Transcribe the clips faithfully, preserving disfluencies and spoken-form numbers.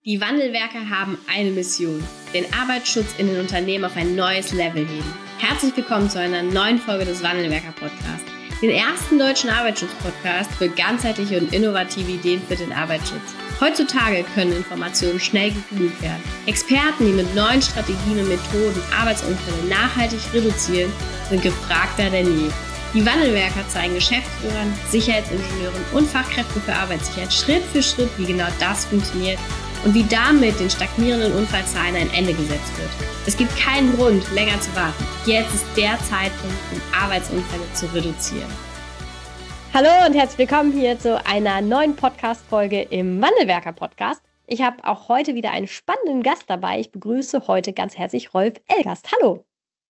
Die Wandelwerker haben eine Mission: den Arbeitsschutz in den Unternehmen auf ein neues Level heben. Herzlich willkommen zu einer neuen Folge des Wandelwerker-Podcasts, den ersten deutschen Arbeitsschutz-Podcast für ganzheitliche und innovative Ideen für den Arbeitsschutz. Heutzutage können Informationen schnell gegoogelt werden. Experten, die mit neuen Strategien und Methoden Arbeitsunfälle nachhaltig reduzieren, sind gefragter denn je. Die Wandelwerker zeigen Geschäftsführern, Sicherheitsingenieuren und Fachkräften für Arbeitssicherheit Schritt für Schritt, wie genau das funktioniert und wie damit den stagnierenden Unfallzahlen ein Ende gesetzt wird. Es gibt keinen Grund, länger zu warten. Jetzt ist der Zeitpunkt, um Arbeitsunfälle zu reduzieren. Hallo und herzlich willkommen hier zu einer neuen Podcast-Folge im Wandelwerker-Podcast. Ich habe auch heute wieder einen spannenden Gast dabei. Ich begrüße heute ganz herzlich Rolf Elgast. Hallo.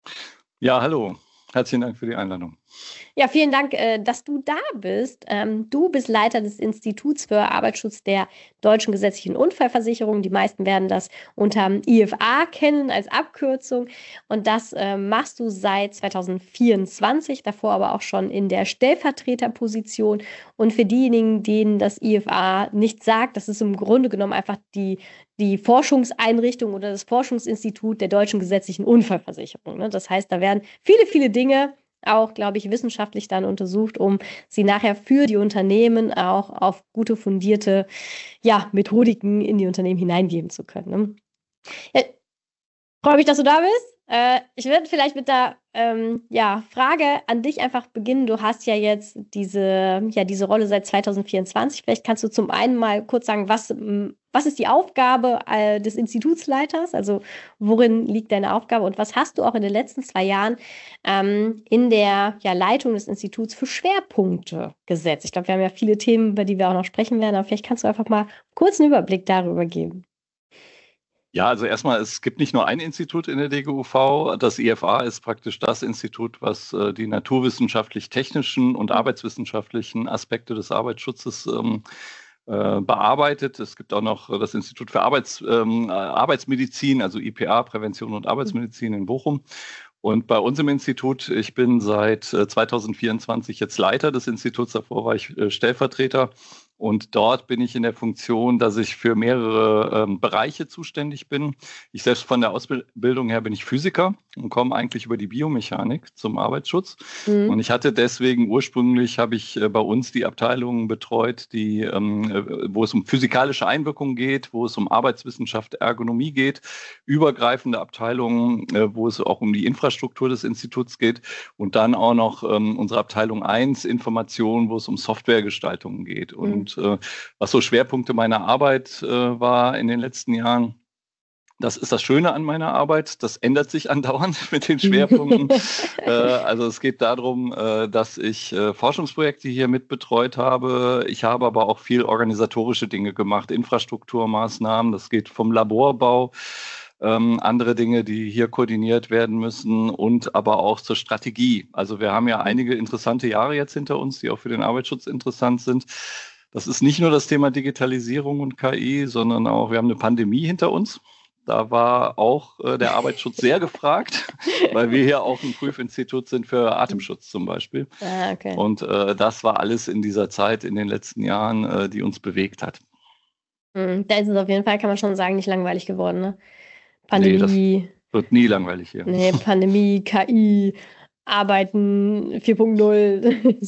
Ja, hallo. Herzlichen Dank für die Einladung. Ja, vielen Dank, dass du da bist. Du bist Leiter des Instituts für Arbeitsschutz der Deutschen Gesetzlichen Unfallversicherung. Die meisten werden das unter I F A kennen als Abkürzung. Und das machst du seit zwanzig vierundzwanzig, davor aber auch schon in der Stellvertreterposition. Und für diejenigen, denen das I F A nicht sagt, das ist im Grunde genommen einfach die, die Forschungseinrichtung oder das Forschungsinstitut der Deutschen Gesetzlichen Unfallversicherung. Das heißt, da werden viele, viele Dinge auch, glaube ich, wissenschaftlich dann untersucht, um sie nachher für die Unternehmen auch auf gute, fundierte ja, Methodiken in die Unternehmen hineingeben zu können. Ne? Ja, freue mich, dass du da bist. Äh, ich würde vielleicht mit der ähm, ja, Frage an dich einfach beginnen. Du hast ja jetzt diese, ja, diese Rolle seit zwanzig vierundzwanzig. Vielleicht kannst du zum einen mal kurz sagen, was, was ist die Aufgabe äh, des Institutsleiters? Also worin liegt deine Aufgabe und was hast du auch in den letzten zwei Jahren ähm, in der ja, Leitung des Instituts für Schwerpunkte gesetzt? Ich glaube, wir haben ja viele Themen, über die wir auch noch sprechen werden, aber vielleicht kannst du einfach mal kurz einen Überblick darüber geben. Ja, also erstmal, es gibt nicht nur ein Institut in der D G U V. Das I F A ist praktisch das Institut, was äh, die naturwissenschaftlich-technischen und arbeitswissenschaftlichen Aspekte des Arbeitsschutzes ähm, äh, bearbeitet. Es gibt auch noch das Institut für Arbeits, ähm, Arbeitsmedizin, also I P A, Prävention und Arbeitsmedizin in Bochum. Und bei uns im Institut, ich bin seit äh, zwanzig vierundzwanzig jetzt Leiter des Instituts, davor war ich äh, Stellvertreter. Und dort bin ich in der Funktion, dass ich für mehrere ähm, Bereiche zuständig bin. Ich selbst von der Ausbildung her bin ich Physiker und komme eigentlich über die Biomechanik zum Arbeitsschutz. Mhm. Und ich hatte deswegen ursprünglich, habe ich äh, bei uns die Abteilungen betreut, die, ähm, wo es um physikalische Einwirkungen geht, wo es um Arbeitswissenschaft, Ergonomie geht, übergreifende Abteilungen, äh, wo es auch um die Infrastruktur des Instituts geht und dann auch noch ähm, unsere Abteilung eins, Information, wo es um Softwaregestaltung geht. Und mhm. Und äh, was so Schwerpunkte meiner Arbeit äh, war in den letzten Jahren, das ist das Schöne an meiner Arbeit. Das ändert sich andauernd mit den Schwerpunkten. äh, also es geht darum, äh, dass ich äh, Forschungsprojekte hier mit betreut habe. Ich habe aber auch viel organisatorische Dinge gemacht, Infrastrukturmaßnahmen. Das geht vom Laborbau. Ähm, andere Dinge, die hier koordiniert werden müssen und aber auch zur Strategie. Also wir haben ja einige interessante Jahre jetzt hinter uns, die auch für den Arbeitsschutz interessant sind. Das ist nicht nur das Thema Digitalisierung und K I, sondern auch, wir haben eine Pandemie hinter uns. Da war auch äh, der Arbeitsschutz sehr gefragt, weil wir hier auch ein Prüfinstitut sind für Atemschutz zum Beispiel. Ah, okay. Und äh, das war alles in dieser Zeit, in den letzten Jahren, äh, die uns bewegt hat. Da ist es auf jeden Fall, kann man schon sagen, nicht langweilig geworden, ne? Pandemie. Nee, das wird nie langweilig hier. Nee, Pandemie, K I, Arbeiten vier Punkt null.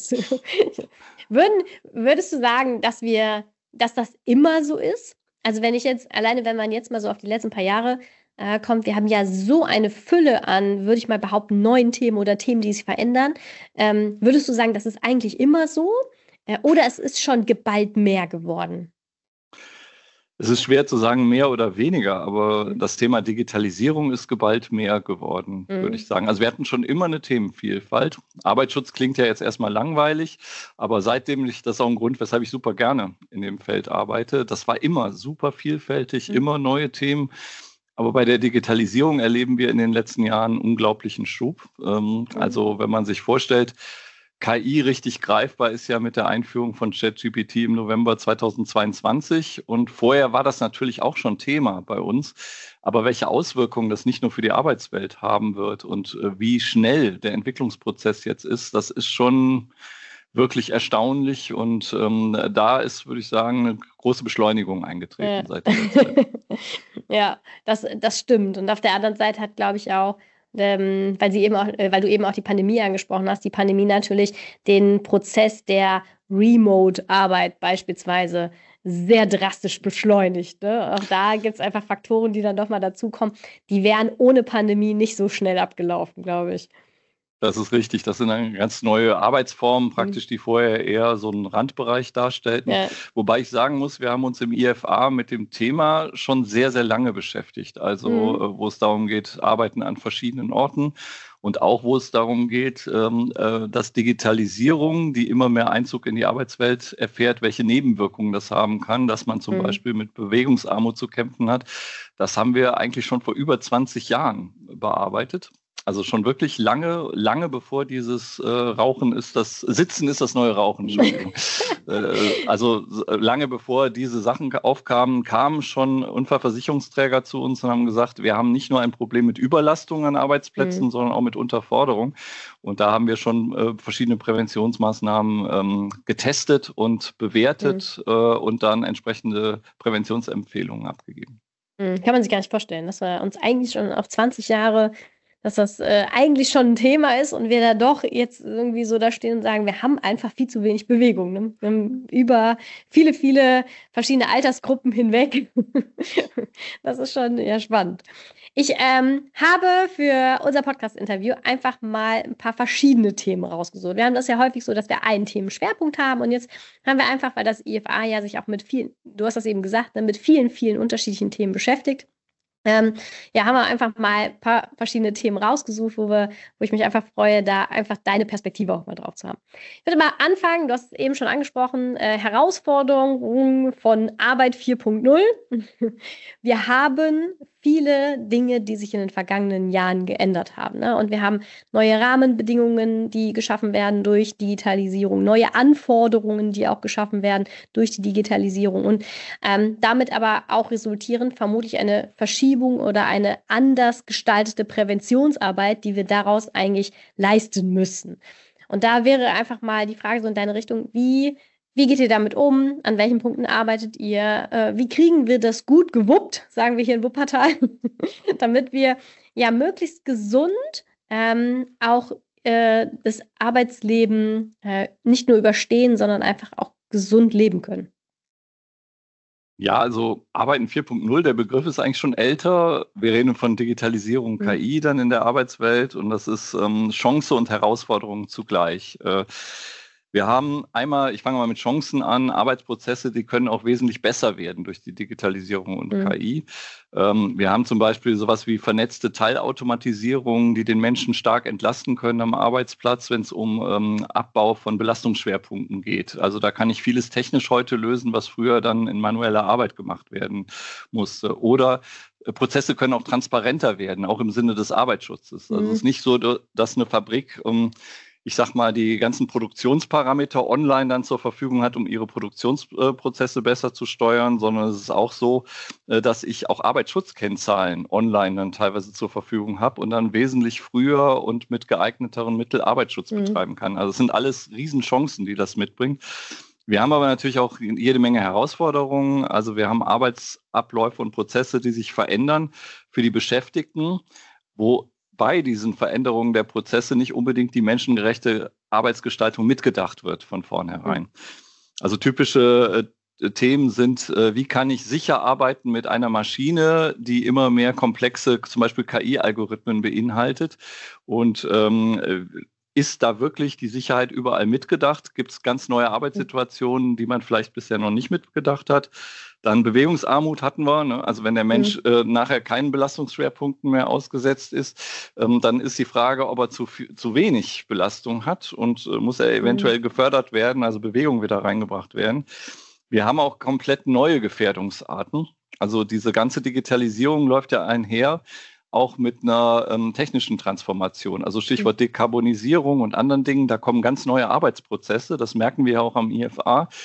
Würden, würdest du sagen, dass wir, dass das immer so ist? Also wenn ich jetzt, alleine wenn man jetzt mal so auf die letzten paar Jahre äh, kommt, wir haben ja so eine Fülle an, würde ich mal behaupten, neuen Themen oder Themen, die sich verändern. Ähm, würdest du sagen, das ist eigentlich immer so? Äh, oder es ist schon geballt mehr geworden? Es ist schwer zu sagen, mehr oder weniger, aber das Thema Digitalisierung ist geballt mehr geworden, mhm. würde ich sagen. Also wir hatten schon immer eine Themenvielfalt. Arbeitsschutz klingt ja jetzt erstmal langweilig, aber seitdem, ich, das ist auch ein Grund, weshalb ich super gerne in dem Feld arbeite, das war immer super vielfältig, mhm. immer neue Themen. Aber bei der Digitalisierung erleben wir in den letzten Jahren einen unglaublichen Schub. Mhm. Also wenn man sich vorstellt, K I richtig greifbar ist ja mit der Einführung von ChatGPT im November zweitausendzweiundzwanzig. Und vorher war das natürlich auch schon Thema bei uns. Aber welche Auswirkungen das nicht nur für die Arbeitswelt haben wird und wie schnell der Entwicklungsprozess jetzt ist, das ist schon wirklich erstaunlich. Und ähm, da ist, würde ich sagen, eine große Beschleunigung eingetreten Ja. seit dieser Zeit. Ja, das, das stimmt. Und auf der anderen Seite hat, glaube ich, auch, ähm, weil sie eben auch, äh, weil du eben auch die Pandemie angesprochen hast, die Pandemie natürlich den Prozess der Remote-Arbeit beispielsweise sehr drastisch beschleunigt. Ne? Auch da gibt es einfach Faktoren, die dann doch mal dazukommen. Die wären ohne Pandemie nicht so schnell abgelaufen, glaube ich. Das ist richtig. Das sind dann ganz neue Arbeitsformen, Mhm. praktisch, die vorher eher so einen Randbereich darstellten. Ja. Wobei ich sagen muss, wir haben uns im I F A mit dem Thema schon sehr, sehr lange beschäftigt. Also, Mhm. äh, wo es darum geht, Arbeiten an verschiedenen Orten und auch, wo es darum geht, ähm, äh, dass Digitalisierung, die immer mehr Einzug in die Arbeitswelt erfährt, welche Nebenwirkungen das haben kann, dass man zum Mhm. Beispiel mit Bewegungsarmut zu kämpfen hat. Das haben wir eigentlich schon vor über zwanzig Jahren bearbeitet. Also schon wirklich lange, lange bevor dieses äh, Rauchen ist das, Sitzen ist das neue Rauchen, Entschuldigung. äh, also lange bevor diese Sachen aufkamen, kamen schon Unfallversicherungsträger zu uns und haben gesagt, wir haben nicht nur ein Problem mit Überlastung an Arbeitsplätzen, Mhm. sondern auch mit Unterforderung. Und da haben wir schon äh, verschiedene Präventionsmaßnahmen ähm, getestet und bewertet mhm. äh, und dann entsprechende Präventionsempfehlungen abgegeben. Mhm. Kann man sich gar nicht vorstellen, dass wir uns eigentlich schon auf zwanzig Jahre dass das äh, eigentlich schon ein Thema ist und wir da doch jetzt irgendwie so da stehen und sagen, wir haben einfach viel zu wenig Bewegung. Ne? Wir haben über viele, viele verschiedene Altersgruppen hinweg. Das ist schon ja spannend. Ich ähm, habe für unser Podcast-Interview einfach mal ein paar verschiedene Themen rausgesucht. Wir haben das ja häufig so, dass wir einen Themenschwerpunkt haben und jetzt haben wir einfach, weil das I F A ja sich auch mit vielen, du hast das eben gesagt, ne, mit vielen, vielen unterschiedlichen Themen beschäftigt. Ähm, ja, haben wir einfach mal ein paar verschiedene Themen rausgesucht, wo, wir, wo ich mich einfach freue, da einfach deine Perspektive auch mal drauf zu haben. Ich würde mal anfangen, du hast es eben schon angesprochen, äh, Herausforderungen von Arbeit vier Punkt null. Wir haben viele Dinge, die sich in den vergangenen Jahren geändert haben. Ne? Und wir haben neue Rahmenbedingungen, die geschaffen werden durch Digitalisierung, neue Anforderungen, die auch geschaffen werden durch die Digitalisierung und ähm, damit aber auch resultieren vermutlich eine Verschiebung oder eine anders gestaltete Präventionsarbeit, die wir daraus eigentlich leisten müssen. Und da wäre einfach mal die Frage so in deine Richtung, wie Wie geht ihr damit um? An welchen Punkten arbeitet ihr? Äh, wie kriegen wir das gut gewuppt, sagen wir hier in Wuppertal, damit wir ja möglichst gesund ähm, auch äh, das Arbeitsleben äh, nicht nur überstehen, sondern einfach auch gesund leben können? Ja, also Arbeiten vier Punkt null, der Begriff ist eigentlich schon älter. Wir reden von Digitalisierung, Mhm. K I dann in der Arbeitswelt und das ist ähm, Chance und Herausforderung zugleich. Äh, wir haben einmal, ich fange mal mit Chancen an, Arbeitsprozesse, die können auch wesentlich besser werden durch die Digitalisierung und Mhm. K I. Ähm, wir haben zum Beispiel sowas wie vernetzte Teilautomatisierung, die den Menschen stark entlasten können am Arbeitsplatz, wenn es um ähm, Abbau von Belastungsschwerpunkten geht. Also da kann ich vieles technisch heute lösen, was früher dann in manueller Arbeit gemacht werden musste. Oder äh, Prozesse können auch transparenter werden, auch im Sinne des Arbeitsschutzes. Also Mhm. es ist nicht so, dass eine Fabrik um ich sag mal, die ganzen Produktionsparameter online dann zur Verfügung hat, um ihre Produktionsprozesse besser zu steuern, sondern es ist auch so, dass ich auch Arbeitsschutzkennzahlen online dann teilweise zur Verfügung habe und dann wesentlich früher und mit geeigneteren Mitteln Arbeitsschutz Mhm. betreiben kann. Also es sind alles Riesenchancen, die das mitbringt. Wir haben aber natürlich auch jede Menge Herausforderungen. Also wir haben Arbeitsabläufe und Prozesse, die sich verändern für die Beschäftigten, wo bei diesen Veränderungen der Prozesse nicht unbedingt die menschengerechte Arbeitsgestaltung mitgedacht wird von vornherein. Mhm. Also typische äh, Themen sind, äh, wie kann ich sicher arbeiten mit einer Maschine, die immer mehr komplexe, zum Beispiel K I-Algorithmen beinhaltet und ähm, ist da wirklich die Sicherheit überall mitgedacht? Gibt es ganz neue Arbeitssituationen, die man vielleicht bisher noch nicht mitgedacht hat? Dann Bewegungsarmut hatten wir. Ne? Also wenn der Mensch mhm. äh, nachher keinen Belastungsschwerpunkten mehr ausgesetzt ist, ähm, dann ist die Frage, ob er zu, zu wenig Belastung hat und äh, muss er eventuell mhm. gefördert werden, also Bewegung wieder reingebracht werden. Wir haben auch komplett neue Gefährdungsarten. Also diese ganze Digitalisierung läuft ja einher, auch mit einer ähm, technischen Transformation. Also Stichwort Dekarbonisierung und anderen Dingen, da kommen ganz neue Arbeitsprozesse. Das merken wir ja auch am I F A.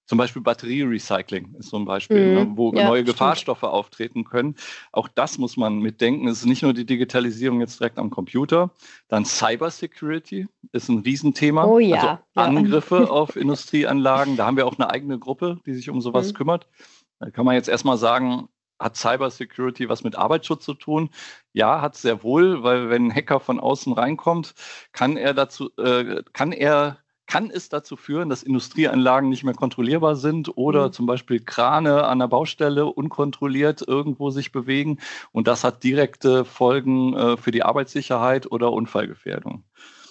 Zum Beispiel Batterierecycling ist so ein Beispiel, Mhm. ne, wo Ja, neue stimmt. Gefahrstoffe auftreten können. Auch das muss man mitdenken. Es ist nicht nur die Digitalisierung jetzt direkt am Computer. Dann Cybersecurity ist ein Riesenthema. Oh Also ja, ja. Angriffe auf Industrieanlagen. Da haben wir auch eine eigene Gruppe, die sich um sowas Mhm. kümmert. Da kann man jetzt erstmal sagen, hat Cybersecurity was mit Arbeitsschutz zu tun? Ja, hat es sehr wohl, weil wenn ein Hacker von außen reinkommt, kann er dazu, äh, kann er kann es dazu führen, dass Industrieanlagen nicht mehr kontrollierbar sind oder Mhm. zum Beispiel Krane an der Baustelle unkontrolliert irgendwo sich bewegen. Und das hat direkte Folgen äh, für die Arbeitssicherheit oder Unfallgefährdung.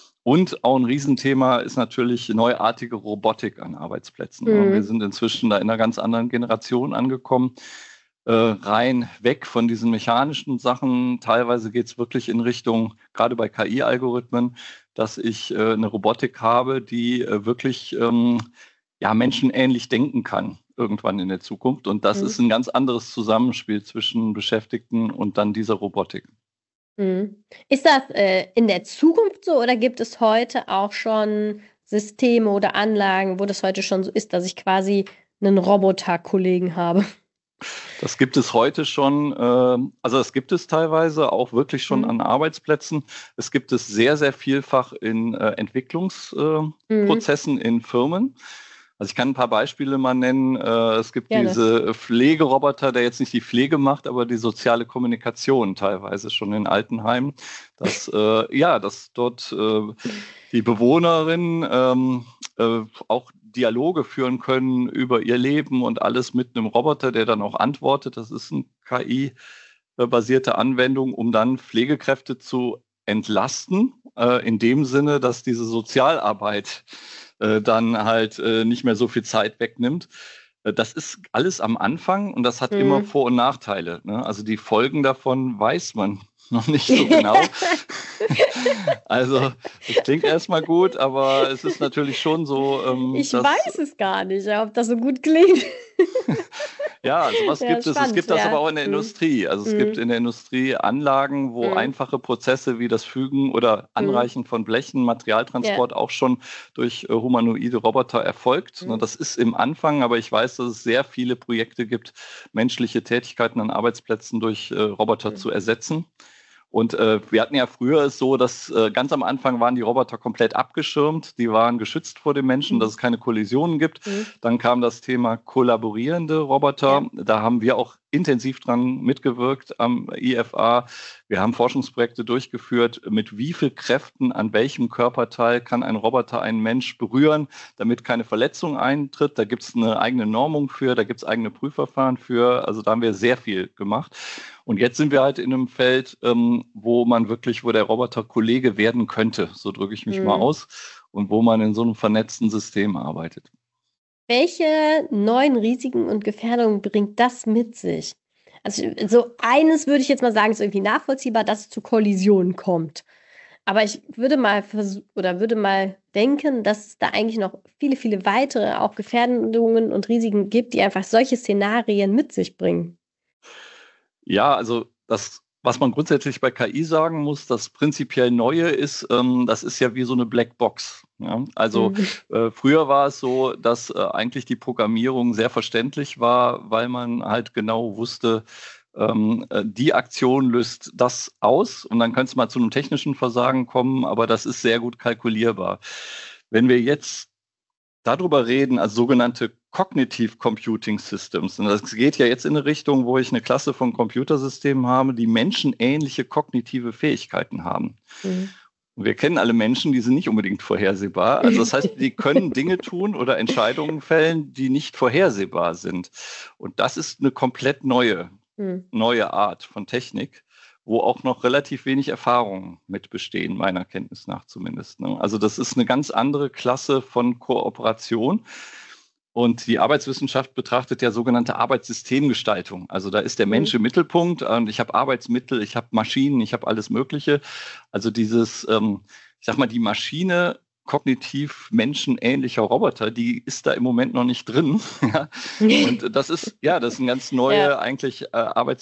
Und auch ein Riesenthema ist natürlich neuartige Robotik an Arbeitsplätzen. Mhm. Wir sind inzwischen da in einer ganz anderen Generation angekommen. Äh, rein weg von diesen mechanischen Sachen. Teilweise geht es wirklich in Richtung, gerade bei K I-Algorithmen, dass ich äh, eine Robotik habe, die äh, wirklich ähm, ja, menschenähnlich denken kann irgendwann in der Zukunft. Und das Mhm. ist ein ganz anderes Zusammenspiel zwischen Beschäftigten und dann dieser Robotik. Mhm. Ist das äh, in der Zukunft so oder gibt es heute auch schon Systeme oder Anlagen, wo das heute schon so ist, dass ich quasi einen Roboter-Kollegen habe? Das gibt es heute schon, äh, also das gibt es teilweise auch wirklich schon Mhm. an Arbeitsplätzen. Es gibt es sehr, sehr vielfach in äh, Entwicklungsprozessen Mhm. in Firmen. Also ich kann ein paar Beispiele mal nennen. Äh, es gibt Gerne. diese Pflegeroboter, der jetzt nicht die Pflege macht, aber die soziale Kommunikation teilweise schon in Altenheimen. Dass, äh, ja, dass dort äh, die Bewohnerinnen ähm, äh, auch Dialoge führen können über ihr Leben und alles mit einem Roboter, der dann auch antwortet. Das ist eine K I-basierte Anwendung, um dann Pflegekräfte zu entlasten, äh, in dem Sinne, dass diese Sozialarbeit äh, dann halt äh, nicht mehr so viel Zeit wegnimmt. Äh, Das ist alles am Anfang und das hat immer Mhm. Vor- und Nachteile. Ne? Also die Folgen davon weiß man noch nicht so genau. Also, das klingt erstmal gut, aber es ist natürlich schon so, ähm, Ich dass, weiß es gar nicht, ja, ob das so gut klingt. ja, also was Ja, gibt es? Es spannend, gibt das aber ja. auch in der Mhm. Industrie. Also es gibt Mhm. in der Industrie Anlagen, wo Mhm. einfache Prozesse wie das Fügen oder Mhm. Anreichen von Blechen, Ja. Materialtransport auch schon durch äh, humanoide Roboter erfolgt. Ne, Mhm. Das ist im Anfang, aber ich weiß, dass es sehr viele Projekte gibt, menschliche Tätigkeiten an Arbeitsplätzen durch äh, Roboter Mhm. zu ersetzen. Und äh, wir hatten ja früher es so, dass äh, ganz am Anfang waren die Roboter komplett abgeschirmt, die waren geschützt vor dem Menschen, dass Mhm. es keine Kollisionen gibt. Mhm. Dann kam das Thema kollaborierende Roboter. Ja. Da haben wir auch intensiv dran mitgewirkt am I F A. Wir haben Forschungsprojekte durchgeführt, mit wie viel Kräften an welchem Körperteil kann ein Roboter einen Mensch berühren, damit keine Verletzung eintritt. Da gibt es eine eigene Normung für, da gibt es eigene Prüfverfahren für. Also da haben wir sehr viel gemacht. Und jetzt sind wir halt in einem Feld, ähm, wo man wirklich, wo der Roboter Kollege werden könnte, so drücke ich mich mal Mhm. aus, und wo man in so einem vernetzten System arbeitet. Welche neuen Risiken und Gefährdungen bringt das mit sich? Also so eines würde ich jetzt mal sagen, ist irgendwie nachvollziehbar, dass es zu Kollisionen kommt. Aber ich würde mal vers- oder würde mal denken, dass es da eigentlich noch viele, viele weitere auch Gefährdungen und Risiken gibt, die einfach solche Szenarien mit sich bringen. Ja, also das, was man grundsätzlich bei K I sagen muss, das prinzipiell Neue ist, ähm, das ist ja wie so eine Blackbox. Ja? Also Mhm. äh, früher war es so, dass äh, eigentlich die Programmierung sehr verständlich war, weil man halt genau wusste, ähm, äh, die Aktion löst das aus und dann könnte es mal zu einem technischen Versagen kommen, aber das ist sehr gut kalkulierbar. Wenn wir jetzt darüber reden, also sogenannte Cognitive Computing Systems. Und das geht ja jetzt in eine Richtung, wo ich eine Klasse von Computersystemen habe, die menschenähnliche kognitive Fähigkeiten haben. Mhm. Und wir kennen alle Menschen, die sind nicht unbedingt vorhersehbar. Also das heißt, die können Dinge tun oder Entscheidungen fällen, die nicht vorhersehbar sind. Und das ist eine komplett neue, Mhm. neue Art von Technik, wo auch noch relativ wenig Erfahrungen mit bestehen, meiner Kenntnis nach zumindest. Ne? Also das ist eine ganz andere Klasse von Kooperation. Und die Arbeitswissenschaft betrachtet ja sogenannte Arbeitssystemgestaltung. Also da ist der Mensch Mhm. im Mittelpunkt und ich habe Arbeitsmittel, ich habe Maschinen, ich habe alles Mögliche. Also dieses, ähm, ich sag mal, die Maschine kognitiv menschenähnlicher Roboter, die ist da im Moment noch nicht drin. Ja. Und das ist, ja, das sind ganz neue ja. eigentlich äh,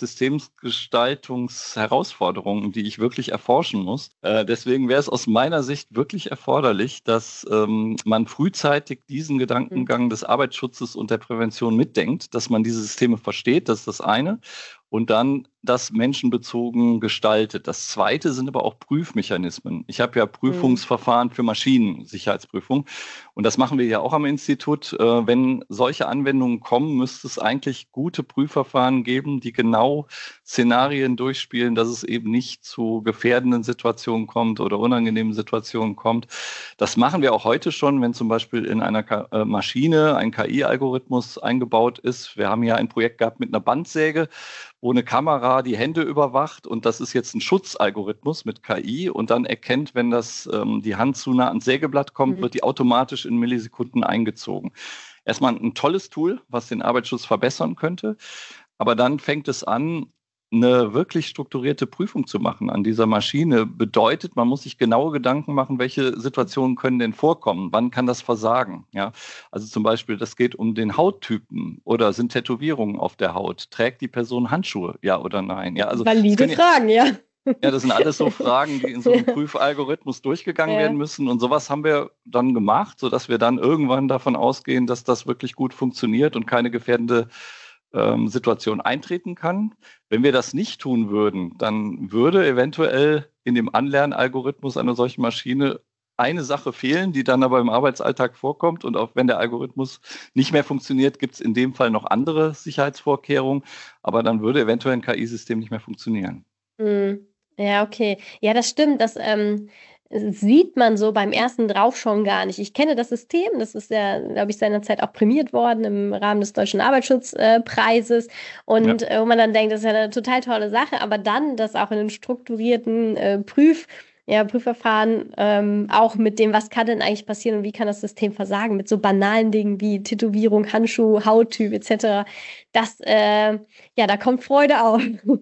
Arbeitssystemsgestaltungsherausforderungen, die ich wirklich erforschen muss. Äh, deswegen wäre es aus meiner Sicht wirklich erforderlich, dass ähm, man frühzeitig diesen Gedankengang mhm. des Arbeitsschutzes und der Prävention mitdenkt, dass man diese Systeme versteht, das ist das eine. Und dann das menschenbezogen gestaltet. Das Zweite sind aber auch Prüfmechanismen. Ich habe ja Prüfungsverfahren für Maschinensicherheitsprüfung und das machen wir ja auch am Institut. Wenn solche Anwendungen kommen, müsste es eigentlich gute Prüfverfahren geben, die genau Szenarien durchspielen, dass es eben nicht zu gefährdenden Situationen kommt oder unangenehmen Situationen kommt. Das machen wir auch heute schon, wenn zum Beispiel in einer Maschine ein K I-Algorithmus eingebaut ist. Wir haben ja ein Projekt gehabt mit einer Bandsäge, wo eine Kamera die Hände überwacht und das ist jetzt ein Schutzalgorithmus mit K I und dann erkennt, wenn das ähm, die Hand zu nah ans Sägeblatt kommt, mhm. wird die automatisch in Millisekunden eingezogen. Erstmal ein tolles Tool, was den Arbeitsschutz verbessern könnte, aber dann fängt es an, eine wirklich strukturierte Prüfung zu machen an dieser Maschine. Bedeutet, man muss sich genaue Gedanken machen, welche Situationen können denn vorkommen, wann kann das versagen. Ja? Also zum Beispiel, das geht um den Hauttypen oder sind Tätowierungen auf der Haut, trägt die Person Handschuhe, ja oder nein. Ja, also valide Fragen, ja. Ja, das sind alles so Fragen, die in so einem Prüfalgorithmus durchgegangen ja. werden müssen. Und sowas haben wir dann gemacht, sodass wir dann irgendwann davon ausgehen, dass das wirklich gut funktioniert und keine gefährdende ähm, Situation eintreten kann. Wenn wir das nicht tun würden, dann würde eventuell in dem Anlernalgorithmus einer solchen Maschine eine Sache fehlen, die dann aber im Arbeitsalltag vorkommt. Und auch wenn der Algorithmus nicht mehr funktioniert, gibt es in dem Fall noch andere Sicherheitsvorkehrungen. Aber dann würde eventuell ein K I-System nicht mehr funktionieren. Mhm. Ja, okay. Ja, das stimmt. Das ähm, sieht man so beim ersten Draufschauen gar nicht. Ich kenne das System. Das ist ja, glaube ich, seinerzeit auch prämiert worden im Rahmen des Deutschen Arbeitsschutzpreises. Äh, Und ja. äh, wo man dann denkt, das ist ja eine total tolle Sache. Aber dann das auch in einen strukturierten äh, Prüf Ja, Prüfverfahren, ähm, auch mit dem, was kann denn eigentlich passieren und wie kann das System versagen, mit so banalen Dingen wie Tätowierung, Handschuh, Hauttyp et cetera. Das, äh, ja, da kommt Freude auf,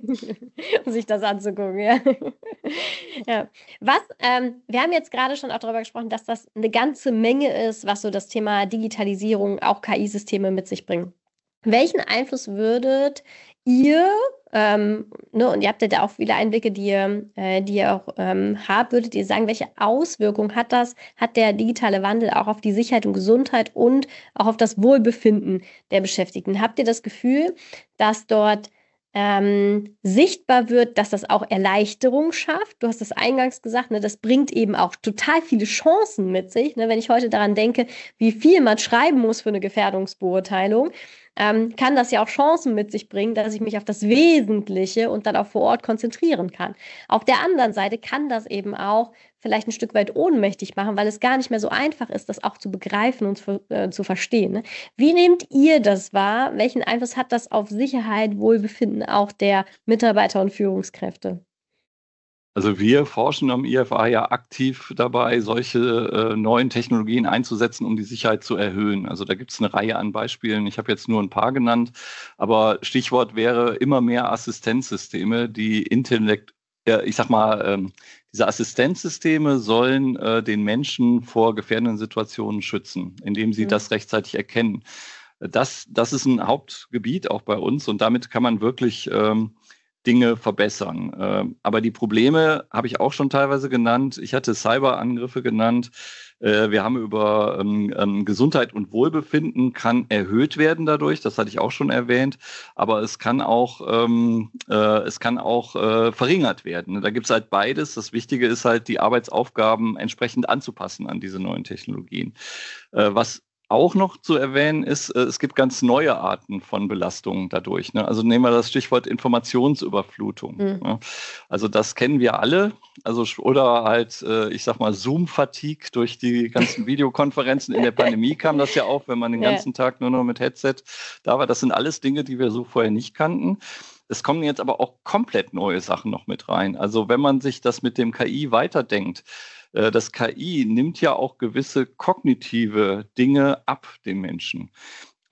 sich das anzugucken. Ja. Ja. Was, ähm, wir haben jetzt gerade schon auch darüber gesprochen, dass das eine ganze Menge ist, was so das Thema Digitalisierung, auch K I-Systeme mit sich bringen. Welchen Einfluss würdet ihr, ähm, ne, und ihr habt ja da auch viele Einblicke, die ihr, äh, die ihr auch ähm, habt, würdet ihr sagen, welche Auswirkungen hat das, hat der digitale Wandel auch auf die Sicherheit und Gesundheit und auch auf das Wohlbefinden der Beschäftigten? Habt ihr das Gefühl, dass dort ähm, sichtbar wird, dass das auch Erleichterung schafft? Du hast das eingangs gesagt, ne, das bringt eben auch total viele Chancen mit sich. Ne, wenn ich heute daran denke, wie viel man schreiben muss für eine Gefährdungsbeurteilung, ähm, kann das ja auch Chancen mit sich bringen, dass ich mich auf das Wesentliche und dann auch vor Ort konzentrieren kann. Auf der anderen Seite kann das eben auch vielleicht ein Stück weit ohnmächtig machen, weil es gar nicht mehr so einfach ist, das auch zu begreifen und zu, äh, zu verstehen. Ne? Wie nehmt ihr das wahr? Welchen Einfluss hat das auf Sicherheit, Wohlbefinden auch der Mitarbeiter und Führungskräfte? Also wir forschen am I F A ja aktiv dabei, solche äh, neuen Technologien einzusetzen, um die Sicherheit zu erhöhen. Also da gibt es eine Reihe an Beispielen. Ich habe jetzt nur ein paar genannt, aber Stichwort wäre immer mehr Assistenzsysteme, die Intellekt, ja, ich sag mal, ähm, diese Assistenzsysteme sollen äh, den Menschen vor gefährdenden Situationen schützen, indem sie mhm. das rechtzeitig erkennen. Das, das ist ein Hauptgebiet auch bei uns und damit kann man wirklich ähm, Dinge verbessern. Aber die Probleme habe ich auch schon teilweise genannt. Ich hatte Cyberangriffe genannt. Wir haben über ähm, Gesundheit und Wohlbefinden kann erhöht werden dadurch. Das hatte ich auch schon erwähnt. Aber es kann auch, ähm, äh, es kann auch äh, verringert werden. Da gibt es halt beides. Das Wichtige ist halt, die Arbeitsaufgaben entsprechend anzupassen an diese neuen Technologien. Äh, was auch noch zu erwähnen ist, es gibt ganz neue Arten von Belastungen dadurch. Ne? Also nehmen wir das Stichwort Informationsüberflutung. Mhm. Ne? Also das kennen wir alle. Also oder halt, ich sag mal, Zoom-Fatigue durch die ganzen Videokonferenzen. In der Pandemie kam das ja auf, wenn man den ja. ganzen Tag nur noch mit Headset da war. Das sind alles Dinge, die wir so vorher nicht kannten. Es kommen jetzt aber auch komplett neue Sachen noch mit rein. Also wenn man sich das mit dem K I weiterdenkt, das K I nimmt ja auch gewisse kognitive Dinge ab den Menschen.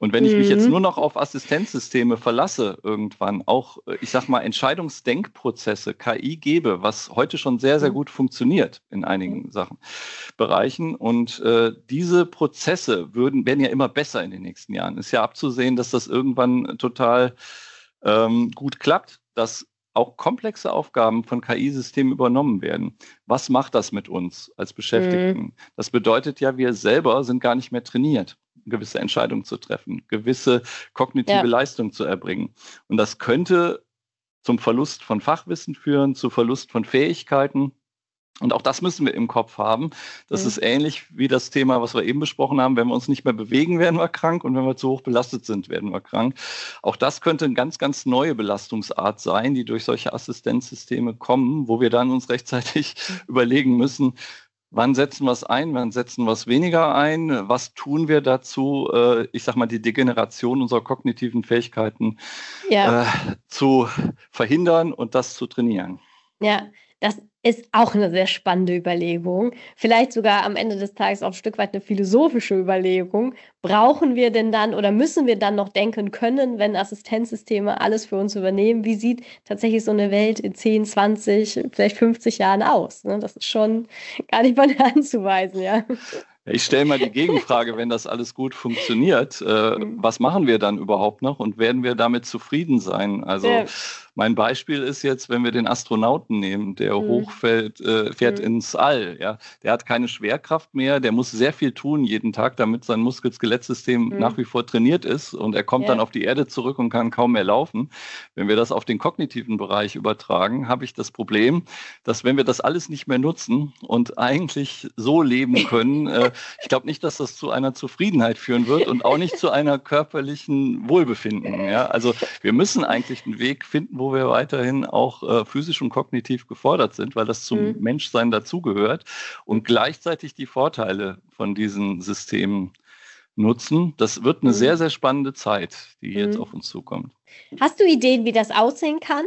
Und wenn ich mich jetzt Mhm. nur noch auf Assistenzsysteme verlasse, irgendwann auch, äh, ich sag mal, Entscheidungsdenkprozesse, K I gebe, was heute schon sehr, sehr Mhm. gut funktioniert in einigen Sachen, Bereichen. Und äh, diese Prozesse würden, werden ja immer besser in den nächsten Jahren. Ist ja abzusehen, dass das irgendwann total ähm, gut klappt, dass auch komplexe Aufgaben von K I-Systemen übernommen werden. Was macht das mit uns als Mhm. Beschäftigten? Das bedeutet ja, wir selber sind gar nicht mehr trainiert, gewisse Entscheidungen zu treffen, gewisse kognitive Ja. Leistung zu erbringen. Und das könnte zum Verlust von Fachwissen führen, zu Verlust von Fähigkeiten. Und auch das müssen wir im Kopf haben. Das Mhm. ist ähnlich wie das Thema, was wir eben besprochen haben. Wenn wir uns nicht mehr bewegen, werden wir krank. Und wenn wir zu hoch belastet sind, werden wir krank. Auch das könnte eine ganz, ganz neue Belastungsart sein, die durch solche Assistenzsysteme kommen, wo wir dann uns rechtzeitig überlegen müssen, wann setzen wir es ein, wann setzen wir es weniger ein, was tun wir dazu, äh, ich sag mal, die Degeneration unserer kognitiven Fähigkeiten Ja. äh, zu verhindern und das zu trainieren. Ja, das ist auch eine sehr spannende Überlegung. Vielleicht sogar am Ende des Tages auch ein Stück weit eine philosophische Überlegung. Brauchen wir denn dann oder müssen wir dann noch denken können, wenn Assistenzsysteme alles für uns übernehmen? Wie sieht tatsächlich so eine Welt in zehn, zwanzig, vielleicht fünfzig Jahren aus, ne? Das ist schon gar nicht von der Hand zu weisen, ja. Ich stelle mal die Gegenfrage, wenn das alles gut funktioniert, äh, Mhm. was machen wir dann überhaupt noch und werden wir damit zufrieden sein? Also Ja. mein Beispiel ist jetzt, wenn wir den Astronauten nehmen, der Mhm. hochfällt, äh, fährt Mhm. ins All, ja, der hat keine Schwerkraft mehr, der muss sehr viel tun jeden Tag, damit sein Muskel-Skelettsystem Mhm. nach wie vor trainiert ist und er kommt Ja. dann auf die Erde zurück und kann kaum mehr laufen. Wenn wir das auf den kognitiven Bereich übertragen, habe ich das Problem, dass wenn wir das alles nicht mehr nutzen und eigentlich so leben können, äh, ich glaube nicht, dass das zu einer Zufriedenheit führen wird und auch nicht zu einer körperlichen Wohlbefinden. Ja? Also wir müssen eigentlich einen Weg finden, wo wir weiterhin auch äh, physisch und kognitiv gefordert sind, weil das zum Mhm. Menschsein dazugehört und gleichzeitig die Vorteile von diesen Systemen nutzen. Das wird eine Mhm. sehr, sehr spannende Zeit, die jetzt Mhm. auf uns zukommt. Hast du Ideen, wie das aussehen kann?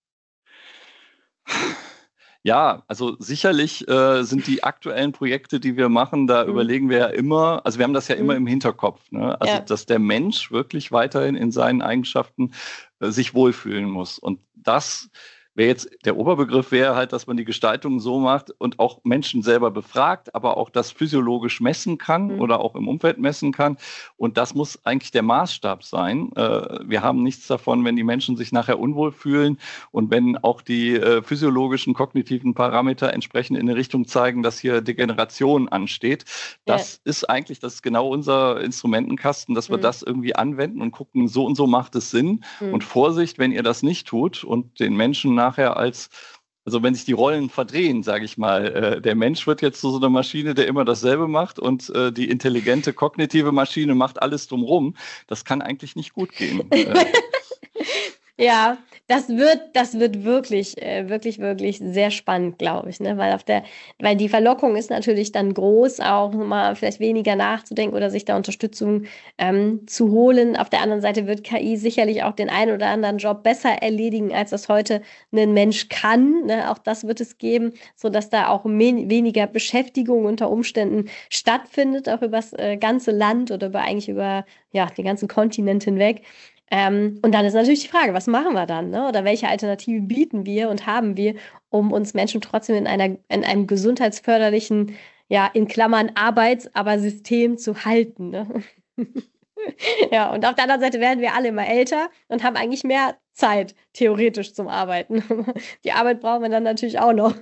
Ja, also sicherlich äh, sind die aktuellen Projekte, die wir machen, da Mhm. überlegen wir ja immer, also wir haben das ja immer Mhm. im Hinterkopf, ne? Also Ja. dass der Mensch wirklich weiterhin in seinen Eigenschaften äh, sich wohlfühlen muss. Und das wäre jetzt, der Oberbegriff wäre halt, dass man die Gestaltung so macht und auch Menschen selber befragt, aber auch das physiologisch messen kann Mhm. oder auch im Umfeld messen kann. Und das muss eigentlich der Maßstab sein. Äh, wir haben nichts davon, wenn die Menschen sich nachher unwohl fühlen und wenn auch die äh, physiologischen, kognitiven Parameter entsprechend in eine Richtung zeigen, dass hier Degeneration ansteht. Ja. Das ist eigentlich, das ist genau unser Instrumentenkasten, dass wir Mhm. das irgendwie anwenden und gucken, so und so macht es Sinn. Mhm. Und Vorsicht, wenn ihr das nicht tut und den Menschen nachher als, also wenn sich die Rollen verdrehen, sage ich mal, äh, der Mensch wird jetzt zu so einer Maschine, der immer dasselbe macht und äh, die intelligente kognitive Maschine macht alles drumherum. Das kann eigentlich nicht gut gehen. Äh, Ja, das wird das wird wirklich, äh, wirklich, wirklich sehr spannend, glaube ich, ne? Weil auf der weil die Verlockung ist natürlich dann groß, auch mal vielleicht weniger nachzudenken oder sich da Unterstützung ähm, zu holen. Auf der anderen Seite wird K I sicherlich auch den einen oder anderen Job besser erledigen, als das heute ein Mensch kann, ne? Auch das wird es geben, sodass da auch men weniger Beschäftigung unter Umständen stattfindet, auch übers äh, ganze Land oder über eigentlich über, ja, den ganzen Kontinent hinweg. Ähm, und dann ist natürlich die Frage, was machen wir dann, ne? Oder welche Alternativen bieten wir und haben wir, um uns Menschen trotzdem in einer in einem gesundheitsförderlichen, ja, in Klammern Arbeits aber System zu halten, ne? Ja, und auf der anderen Seite werden wir alle immer älter und haben eigentlich mehr Zeit theoretisch zum Arbeiten. Die Arbeit brauchen wir dann natürlich auch noch.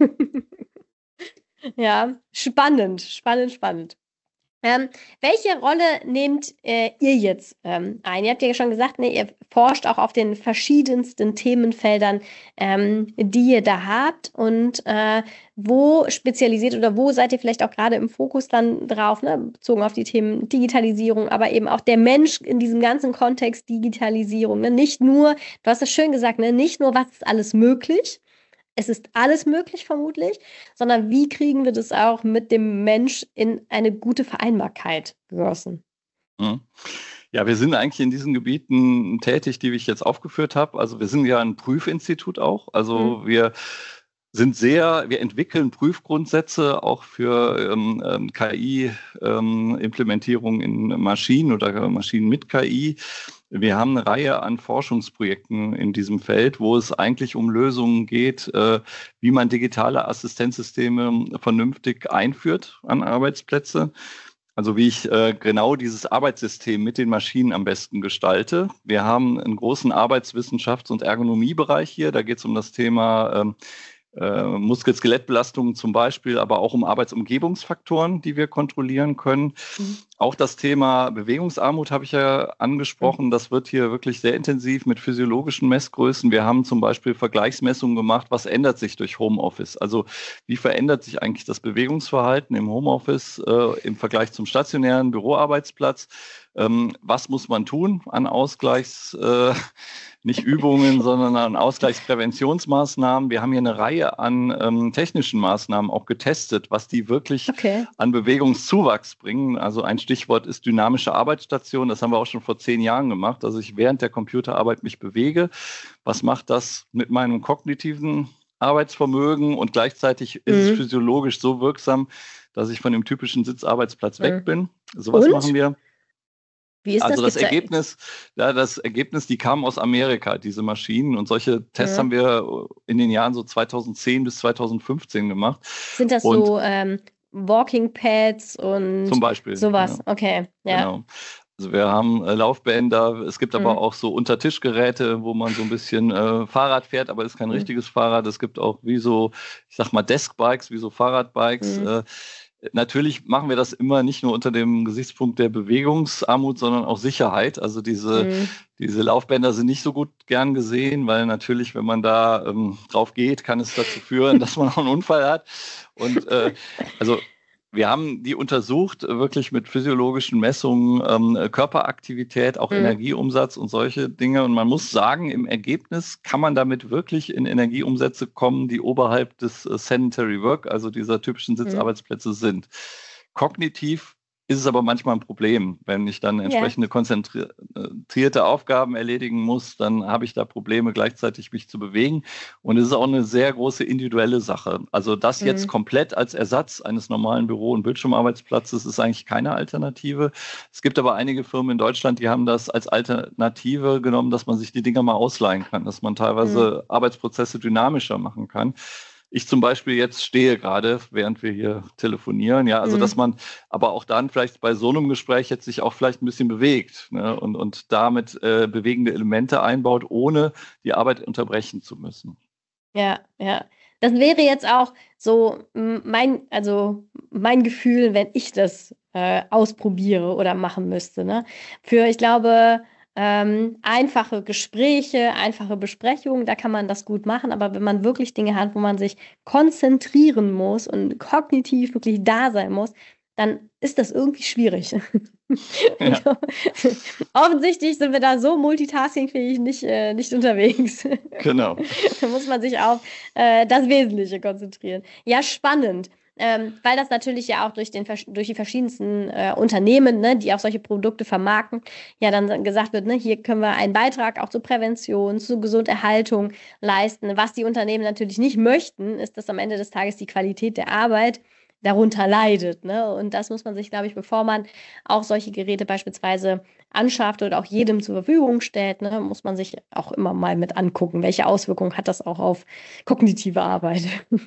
Ja, spannend, spannend, spannend. Ähm, welche Rolle nehmt äh, ihr jetzt ähm, ein? Ihr habt ja schon gesagt, ne, ihr forscht auch auf den verschiedensten Themenfeldern, ähm, die ihr da habt. Und äh, wo spezialisiert oder wo seid ihr vielleicht auch gerade im Fokus dann drauf, ne? Bezogen auf die Themen Digitalisierung, aber eben auch der Mensch in diesem ganzen Kontext Digitalisierung. Ne? Nicht nur, du hast es schön gesagt, ne? Nicht nur, was ist alles möglich, es ist alles möglich vermutlich, sondern wie kriegen wir das auch mit dem Mensch in eine gute Vereinbarkeit gegossen? Mhm. Ja, wir sind eigentlich in diesen Gebieten tätig, die ich jetzt aufgeführt habe. Also wir sind ja ein Prüfinstitut auch. Also Mhm. wir sind sehr, wir entwickeln Prüfgrundsätze auch für ähm, ähm, K I-Implementierung ähm, in Maschinen oder Maschinen mit K I. Wir haben eine Reihe an Forschungsprojekten in diesem Feld, wo es eigentlich um Lösungen geht, äh, wie man digitale Assistenzsysteme vernünftig einführt an Arbeitsplätze. Also wie ich äh, genau dieses Arbeitssystem mit den Maschinen am besten gestalte. Wir haben einen großen Arbeitswissenschafts- und Ergonomiebereich hier. Da geht es um das Thema ähm, äh, Muskel-Skelettbelastungen zum Beispiel, aber auch um Arbeitsumgebungsfaktoren, die wir kontrollieren können. Mhm. Auch das Thema Bewegungsarmut habe ich ja angesprochen. Mhm. Das wird hier wirklich sehr intensiv mit physiologischen Messgrößen. Wir haben zum Beispiel Vergleichsmessungen gemacht, was ändert sich durch Homeoffice? Also wie verändert sich eigentlich das Bewegungsverhalten im Homeoffice äh, im Vergleich zum stationären Büroarbeitsplatz? Ähm, was muss man tun an Ausgleichs... Äh, nicht Übungen, sondern an Ausgleichspräventionsmaßnahmen. Wir haben hier eine Reihe an ähm, technischen Maßnahmen auch getestet, was die wirklich okay. an Bewegungszuwachs bringen. Also ein Stichwort ist dynamische Arbeitsstation. Das haben wir auch schon vor zehn Jahren gemacht. Also ich während der Computerarbeit mich bewege. Was macht das mit meinem kognitiven Arbeitsvermögen? Und gleichzeitig ist mhm. es physiologisch so wirksam, dass ich von dem typischen Sitzarbeitsplatz mhm. weg bin. Sowas und? machen wir. Wie ist also das, das Ergebnis, ja, das Ergebnis, die kamen aus Amerika, diese Maschinen. Und solche Tests mhm. haben wir in den Jahren so zweitausendzehn bis zweitausendfünfzehn gemacht. Sind das und so ähm, Walking Pads und zum Beispiel, sowas? Ja. Okay, ja. Genau. Also wir haben äh, Laufbänder, es gibt aber mhm. auch so Untertischgeräte, wo man so ein bisschen äh, Fahrrad fährt, aber es ist kein mhm. richtiges Fahrrad. Es gibt auch wie so, ich sag mal Deskbikes, wie so Fahrradbikes. Mhm. Äh, Natürlich machen wir das immer nicht nur unter dem Gesichtspunkt der Bewegungsarmut, sondern auch Sicherheit. Also diese, mhm. diese Laufbänder sind nicht so gut gern gesehen, weil natürlich, wenn man da ähm, drauf geht, kann es dazu führen, dass man auch einen Unfall hat. Und äh, also wir haben die untersucht, wirklich mit physiologischen Messungen, ähm, Körperaktivität, auch mhm. Energieumsatz und solche Dinge. Und man muss sagen, im Ergebnis kann man damit wirklich in Energieumsätze kommen, die oberhalb des äh, Sedentary Work, also dieser typischen Sitzarbeitsplätze mhm. sind. Kognitiv ist es aber manchmal ein Problem. Wenn ich dann entsprechende ja. konzentrierte Aufgaben erledigen muss, dann habe ich da Probleme, gleichzeitig mich zu bewegen. Und es ist auch eine sehr große individuelle Sache. Also das mhm. jetzt komplett als Ersatz eines normalen Büro- und Bildschirmarbeitsplatzes ist eigentlich keine Alternative. Es gibt aber einige Firmen in Deutschland, die haben das als Alternative genommen, dass man sich die Dinger mal ausleihen kann, dass man teilweise mhm. Arbeitsprozesse dynamischer machen kann. Ich zum Beispiel jetzt stehe gerade, während wir hier telefonieren, ja, also mhm. dass man aber auch dann vielleicht bei so einem Gespräch jetzt sich auch vielleicht ein bisschen bewegt, ne, und, und damit äh, bewegende Elemente einbaut, ohne die Arbeit unterbrechen zu müssen. Ja, ja. Das wäre jetzt auch so mein, also mein Gefühl, wenn ich das äh, ausprobiere oder machen müsste, ne? Für, ich glaube, Ähm, einfache Gespräche, einfache Besprechungen, da kann man das gut machen, aber wenn man wirklich Dinge hat, wo man sich konzentrieren muss und kognitiv wirklich da sein muss, dann ist das irgendwie schwierig. Ja. Offensichtlich sind wir da so multitaskingfähig nicht, äh, nicht unterwegs. Genau. Da muss man sich auf äh, das Wesentliche konzentrieren. Ja, spannend. Ähm, weil das natürlich ja auch durch, den, durch die verschiedensten äh, Unternehmen, ne, die auch solche Produkte vermarkten, ja dann gesagt wird, ne, hier können wir einen Beitrag auch zur Prävention, zur Gesunderhaltung leisten. Was die Unternehmen natürlich nicht möchten, ist, dass am Ende des Tages die Qualität der Arbeit darunter leidet. Ne? Und das muss man sich, glaube ich, bevor man auch solche Geräte beispielsweise anschafft oder auch jedem zur Verfügung stellt, ne, muss man sich auch immer mal mit angucken, welche Auswirkungen hat das auch auf kognitive Arbeit.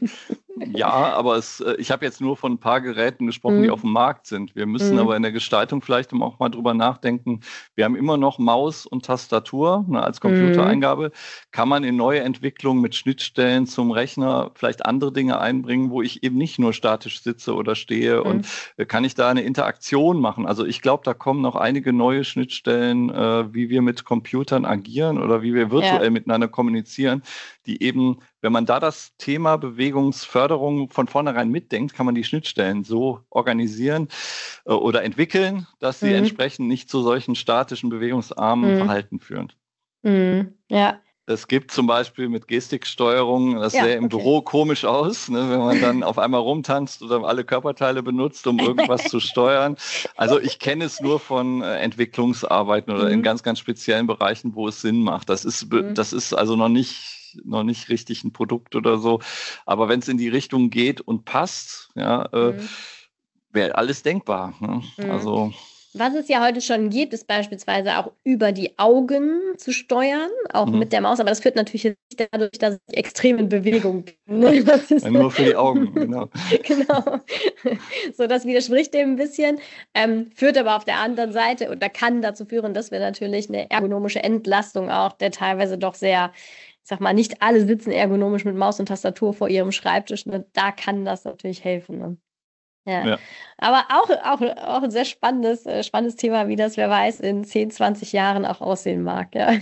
Ja, aber es, ich habe jetzt nur von ein paar Geräten gesprochen, mhm. die auf dem Markt sind. Wir müssen mhm. aber in der Gestaltung vielleicht auch mal drüber nachdenken. Wir haben immer noch Maus und Tastatur, ne, als Computereingabe. Mhm. Kann man in neue Entwicklungen mit Schnittstellen zum Rechner vielleicht andere Dinge einbringen, wo ich eben nicht nur statisch sitze oder stehe, mhm. und kann ich da eine Interaktion machen? Also ich glaube, da kommen noch einige neue Schnittstellen, äh, wie wir mit Computern agieren oder wie wir virtuell ja. miteinander kommunizieren, die eben, wenn man da das Thema Bewegungsförderung von vornherein mitdenkt, kann man die Schnittstellen so organisieren äh, oder entwickeln, dass sie mhm. entsprechend nicht zu solchen statischen, bewegungsarmen mhm. Verhalten führen. Mhm. Ja. Es gibt zum Beispiel mit Gestiksteuerung, das ja, sähe im okay. Büro komisch aus, ne, wenn man dann auf einmal rumtanzt oder alle Körperteile benutzt, um irgendwas zu steuern. Also ich kenne es nur von äh, Entwicklungsarbeiten oder mhm. in ganz, ganz speziellen Bereichen, wo es Sinn macht. Das ist, mhm. das ist also noch nicht nicht, noch nicht richtig ein Produkt oder so. Aber wenn es in die Richtung geht und passt, ja, äh, Mhm. wäre alles denkbar. Ne? Mhm. Also Was es ja heute schon gibt, ist beispielsweise auch über die Augen zu steuern, auch mhm. mit der Maus. Aber das führt natürlich jetzt nicht dadurch, dass ich extrem in Bewegung bin. Ne? Das ist ja, nur für die Augen, genau. genau. So, das widerspricht dem ein bisschen, ähm, führt aber auf der anderen Seite oder kann dazu führen, dass wir natürlich eine ergonomische Entlastung auch, der teilweise doch sehr, ich sag mal, nicht alle sitzen ergonomisch mit Maus und Tastatur vor ihrem Schreibtisch. Ne? Da kann das natürlich helfen. Ne? Ja. Ja. Aber auch, auch, auch ein sehr spannendes, äh, spannendes Thema, wie das, wer weiß, in zehn, zwanzig Jahren auch aussehen mag. Ja.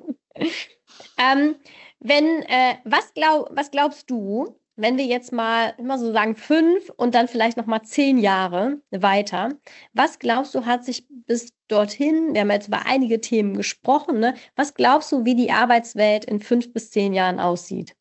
ähm, wenn, äh, was, glaub, was glaubst du, wenn wir jetzt mal immer so sagen fünf und dann vielleicht noch mal zehn Jahre weiter, was glaubst du, hat sich bis dorthin, wir haben jetzt über einige Themen gesprochen, ne? Was glaubst du, wie die Arbeitswelt in fünf bis zehn Jahren aussieht?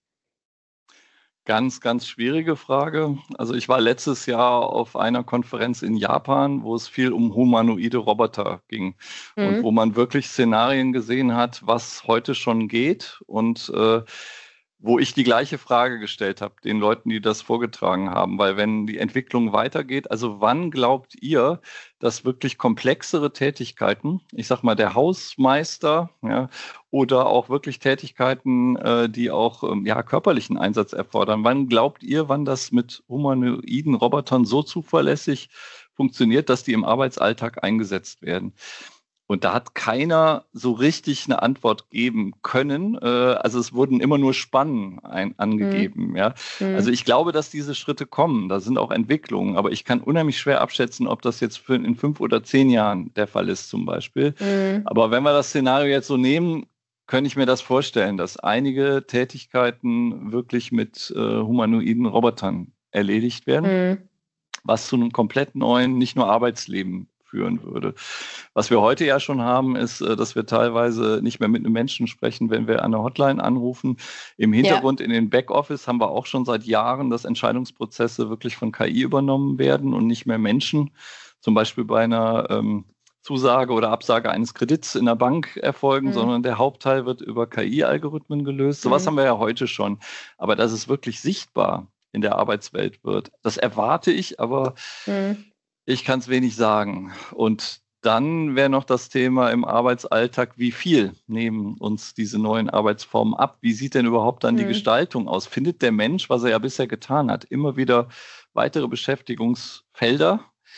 Ganz, ganz schwierige Frage. Also ich war letztes Jahr auf einer Konferenz in Japan, wo es viel um humanoide Roboter ging und Mhm. wo man wirklich Szenarien gesehen hat, was heute schon geht und äh, wo ich die gleiche Frage gestellt habe, den Leuten, die das vorgetragen haben. Weil wenn die Entwicklung weitergeht, also wann glaubt ihr, dass wirklich komplexere Tätigkeiten, ich sag mal der Hausmeister, ja, oder auch wirklich Tätigkeiten, äh, die auch ähm, ja, körperlichen Einsatz erfordern. Wann glaubt ihr, wann das mit humanoiden Robotern so zuverlässig funktioniert, dass die im Arbeitsalltag eingesetzt werden? Und da hat keiner so richtig eine Antwort geben können. Äh, also es wurden immer nur Spannen ein, angegeben. Mhm. Ja? Mhm. Also ich glaube, dass diese Schritte kommen. Da sind auch Entwicklungen. Aber ich kann unheimlich schwer abschätzen, ob das jetzt für in fünf oder zehn Jahren der Fall ist zum Beispiel. Mhm. Aber wenn wir das Szenario jetzt so nehmen, könnte ich mir das vorstellen, dass einige Tätigkeiten wirklich mit äh, humanoiden Robotern erledigt werden, Mhm. was zu einem komplett neuen, nicht nur Arbeitsleben führen würde. Was wir heute ja schon haben, ist, äh, dass wir teilweise nicht mehr mit einem Menschen sprechen, wenn wir an eine Hotline anrufen. Im Hintergrund ja. In den Backoffice haben wir auch schon seit Jahren, dass Entscheidungsprozesse wirklich von K I übernommen werden und nicht mehr Menschen. Zum Beispiel bei einer ähm, Zusage oder Absage eines Kredits in der Bank erfolgen, mhm. sondern der Hauptteil wird über K I-Algorithmen gelöst. Sowas mhm. haben wir ja heute schon. Aber dass es wirklich sichtbar in der Arbeitswelt wird, das erwarte ich, aber mhm. ich kann es wenig sagen. Und dann wäre noch das Thema im Arbeitsalltag, wie viel nehmen uns diese neuen Arbeitsformen ab? Wie sieht denn überhaupt dann mhm. die Gestaltung aus? Findet der Mensch, was er ja bisher getan hat, immer wieder weitere Beschäftigungsfelder?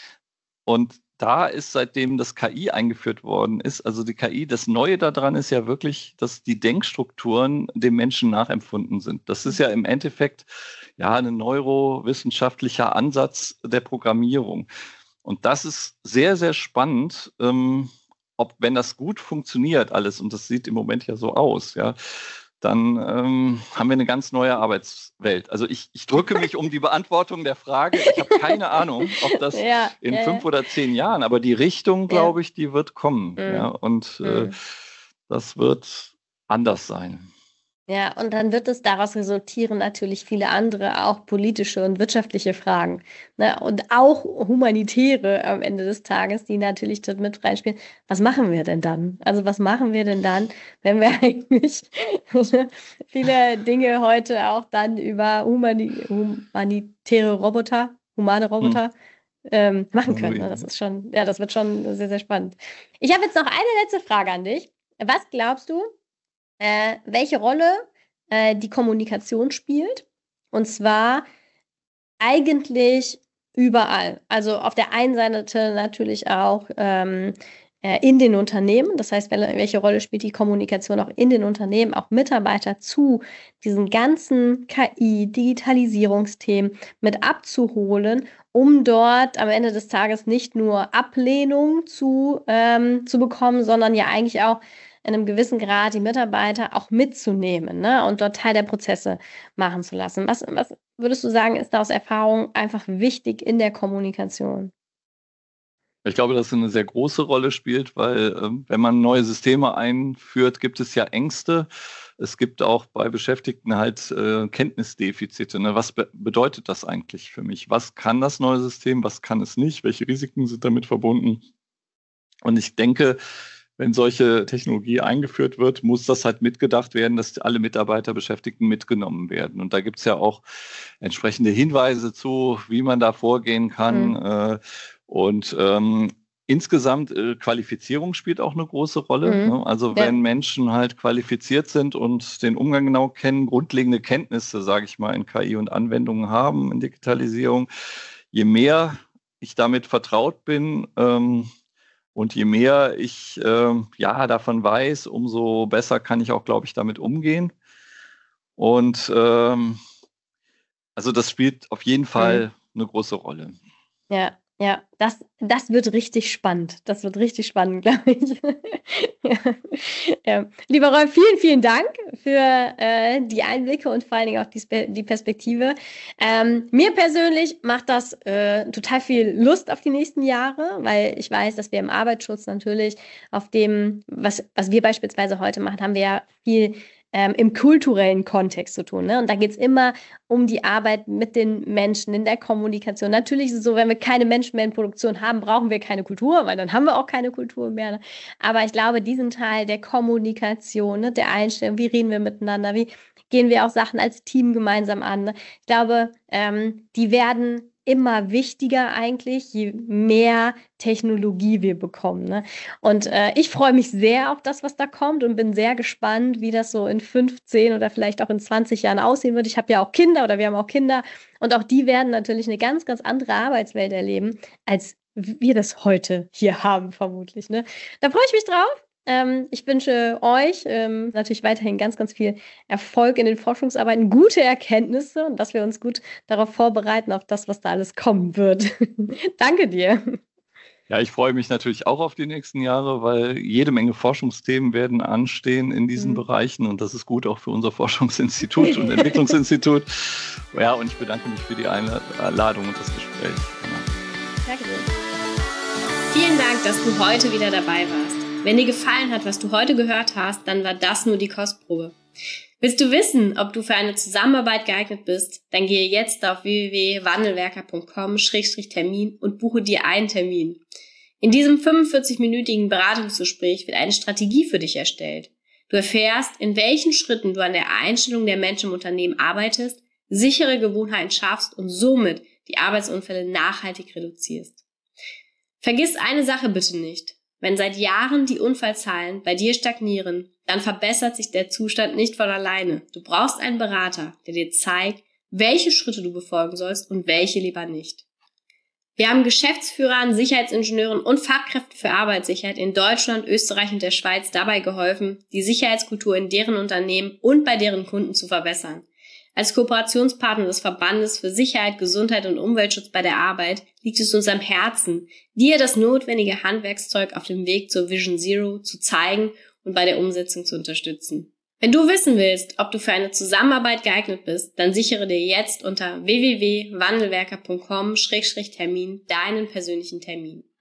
Und da ist, seitdem das K I eingeführt worden ist, also die K I, das Neue daran ist ja wirklich, dass die Denkstrukturen dem Menschen nachempfunden sind. Das ist ja im Endeffekt ja ein neurowissenschaftlicher Ansatz der Programmierung. Und das ist sehr, sehr spannend, ähm, ob, wenn das gut funktioniert alles, und das sieht im Moment ja so aus, ja, dann ähm, haben wir eine ganz neue Arbeitswelt. Also ich, ich drücke mich um die Beantwortung der Frage. Ich habe keine Ahnung, ob das ja, in ja, fünf ja. oder zehn Jahren, aber die Richtung, glaube ich, die wird kommen. Mhm. Ja, und äh, mhm. das wird anders sein. Ja, und dann wird es daraus resultieren natürlich viele andere, auch politische und wirtschaftliche Fragen. Ne? Und auch humanitäre am Ende des Tages, die natürlich dort mit reinspielen. Was machen wir denn dann? Also was machen wir denn dann, wenn wir eigentlich viele Dinge heute auch dann über humani humanitäre Roboter, humane Roboter, hm. ähm, machen können? Ne? Das ist schon, ja, das wird schon sehr, sehr spannend. Ich habe jetzt noch eine letzte Frage an dich. Was glaubst du, Äh, welche Rolle äh, die Kommunikation spielt? Und zwar eigentlich überall. Also auf der einen Seite natürlich auch ähm, äh, in den Unternehmen. Das heißt, welche Rolle spielt die Kommunikation auch in den Unternehmen, auch Mitarbeiter zu diesen ganzen K I, Digitalisierungsthemen mit abzuholen, um dort am Ende des Tages nicht nur Ablehnung zu, ähm, zu bekommen, sondern ja eigentlich auch in einem gewissen Grad die Mitarbeiter auch mitzunehmen, ne? Und dort Teil der Prozesse machen zu lassen. Was, was würdest du sagen, ist da aus Erfahrung einfach wichtig in der Kommunikation? Ich glaube, dass es eine sehr große Rolle spielt, weil äh, wenn man neue Systeme einführt, gibt es ja Ängste. Es gibt auch bei Beschäftigten halt äh, Kenntnisdefizite. Ne? Was be- bedeutet das eigentlich für mich? Was kann das neue System? Was kann es nicht? Welche Risiken sind damit verbunden? Und ich denke, wenn solche Technologie eingeführt wird, muss das halt mitgedacht werden, dass alle Mitarbeiter, Beschäftigten mitgenommen werden. Und da gibt es ja auch entsprechende Hinweise zu, wie man da vorgehen kann. Mhm. Und ähm, insgesamt äh, Qualifizierung spielt auch eine große Rolle. Mhm. Ne? Also wenn ja. Menschen halt qualifiziert sind und den Umgang genau kennen, grundlegende Kenntnisse, sage ich mal, in K I und Anwendungen haben, in Digitalisierung, je mehr ich damit vertraut bin, ähm, und je mehr ich äh, ja, davon weiß, umso besser kann ich auch, glaube ich, damit umgehen. Und ähm, also das spielt auf jeden Fall mhm. eine große Rolle. Ja, ja, das, das wird richtig spannend. Das wird richtig spannend, glaube ich. ja. Ja. Lieber Rolf, vielen, vielen Dank für äh, die Einblicke und vor allen Dingen auch die, Spe- die Perspektive. Ähm, mir persönlich macht das äh, total viel Lust auf die nächsten Jahre, weil ich weiß, dass wir im Arbeitsschutz natürlich auf dem, was, was wir beispielsweise heute machen, haben wir ja viel ähm, im kulturellen Kontext zu tun. Ne? Und da geht es immer um die Arbeit mit den Menschen in der Kommunikation. Natürlich ist es so, wenn wir keine Menschen mehr in Produktion haben, brauchen wir keine Kultur, weil dann haben wir auch keine Kultur mehr. Ne? Aber ich glaube, diesen Teil der Kommunikation, ne, der Einstellung, wie reden wir miteinander, wie gehen wir auch Sachen als Team gemeinsam an. Ne? Ich glaube, ähm, die werden immer wichtiger eigentlich, je mehr Technologie wir bekommen. Ne? Und äh, ich freue mich sehr auf das, was da kommt und bin sehr gespannt, wie das so in fünfzehn oder vielleicht auch in zwanzig Jahren aussehen wird. Ich habe ja auch Kinder oder wir haben auch Kinder und auch die werden natürlich eine ganz, ganz andere Arbeitswelt erleben, als wir das heute hier haben, vermutlich. Ne? Da freue ich mich drauf. Ähm, ich wünsche euch ähm, natürlich weiterhin ganz, ganz viel Erfolg in den Forschungsarbeiten, gute Erkenntnisse und dass wir uns gut darauf vorbereiten, auf das, was da alles kommen wird. Danke dir. Ja, ich freue mich natürlich auch auf die nächsten Jahre, weil jede Menge Forschungsthemen werden anstehen in diesen mhm. Bereichen und das ist gut auch für unser Forschungsinstitut und Entwicklungsinstitut. Ja, und ich bedanke mich für die Einladung und das Gespräch. Danke dir. Vielen Dank, dass du heute wieder dabei warst. Wenn dir gefallen hat, was du heute gehört hast, dann war das nur die Kostprobe. Willst du wissen, ob du für eine Zusammenarbeit geeignet bist? Dann gehe jetzt auf w w w punkt wandelwerker punkt com Schrägstrich Termin und buche dir einen Termin. In diesem fünfundvierzig-minütigen Beratungsgespräch wird eine Strategie für dich erstellt. Du erfährst, in welchen Schritten du an der Einstellung der Menschen im Unternehmen arbeitest, sichere Gewohnheiten schaffst und somit die Arbeitsunfälle nachhaltig reduzierst. Vergiss eine Sache bitte nicht. Wenn seit Jahren die Unfallzahlen bei dir stagnieren, dann verbessert sich der Zustand nicht von alleine. Du brauchst einen Berater, der dir zeigt, welche Schritte du befolgen sollst und welche lieber nicht. Wir haben Geschäftsführern, Sicherheitsingenieuren und Fachkräften für Arbeitssicherheit in Deutschland, Österreich und der Schweiz dabei geholfen, die Sicherheitskultur in deren Unternehmen und bei deren Kunden zu verbessern. Als Kooperationspartner des Verbandes für Sicherheit, Gesundheit und Umweltschutz bei der Arbeit liegt es uns am Herzen, dir das notwendige Handwerkszeug auf dem Weg zur Vision Zero zu zeigen und bei der Umsetzung zu unterstützen. Wenn du wissen willst, ob du für eine Zusammenarbeit geeignet bist, dann sichere dir jetzt unter w w w punkt wandelwerker punkt com Schrägstrich Termin deinen persönlichen Termin.